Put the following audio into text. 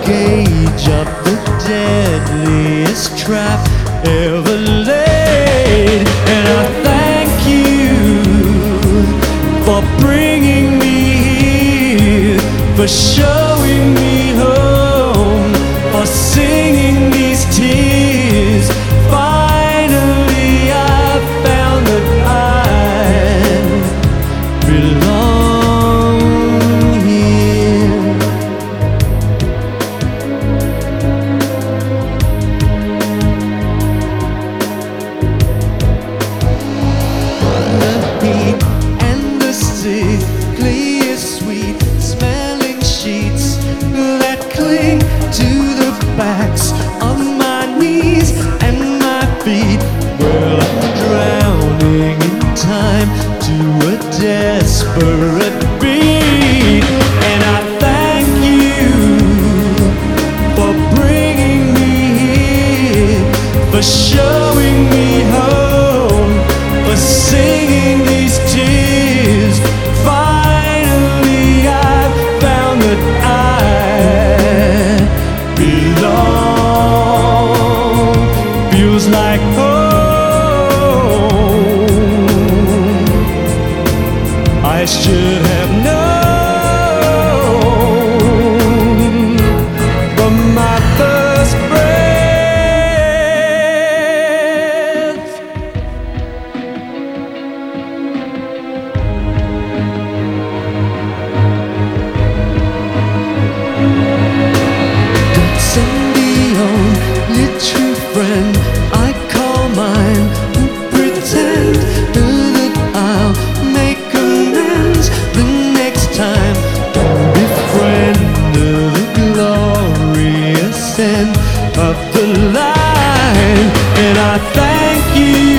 gauge of the deadliest trap ever laid. And I thank you for bringing me here, for showing me home, for singing these tears. Finally I found that I belong here. The heat and the sickly sweet smelling sheets that cling to the backs of my knees and my feet. Well, I'm drowning in time to a desperate beat. And I thank you for bringing me here, for showing me home, for singing these tears. Finally I found that I belong. Feels like home. I should have known from my first breath. Send the only true friend I call mine, who pretend that I'll make amends the next time. Befriend the glorious end of the line. And I thank you